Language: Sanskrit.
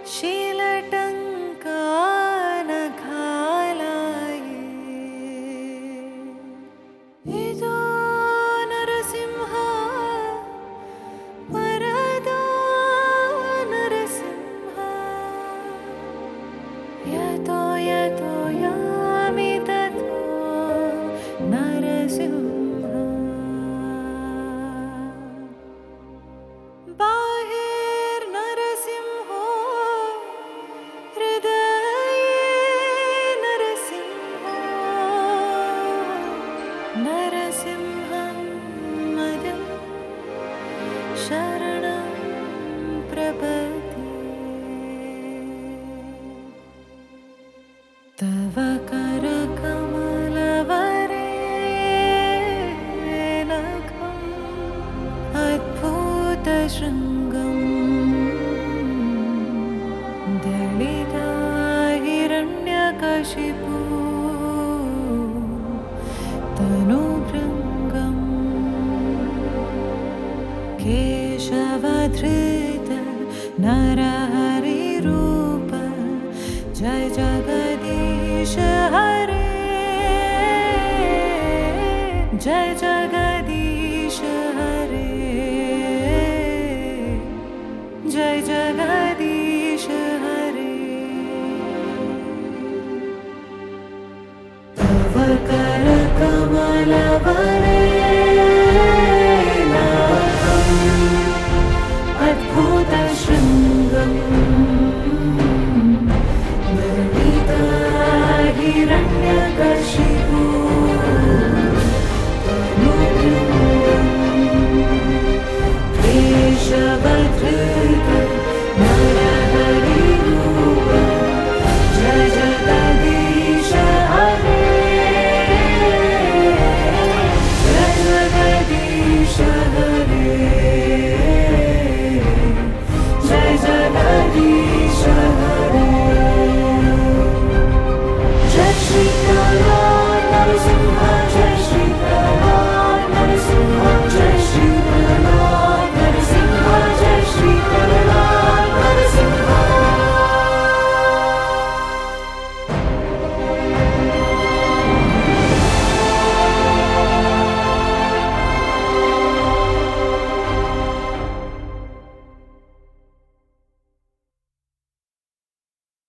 शीलटङ्कानघालाये इदो नरसिंह वरदो नरसिंह यतो यतो यामि ततो नरसिंह बाहिर्नरसिंहो नरसिंहं मदं शरणं प्रपद्ये तव करकमलवरे नखम् अद्भुतशृङ्गं दलिता हिरण्यकशिपु तनुभृङ्गम् केशवधृत नरहरिरूप जय जगदीश हरे जय जगदीश हरे जय जगदीश हरे तव करकमलवरे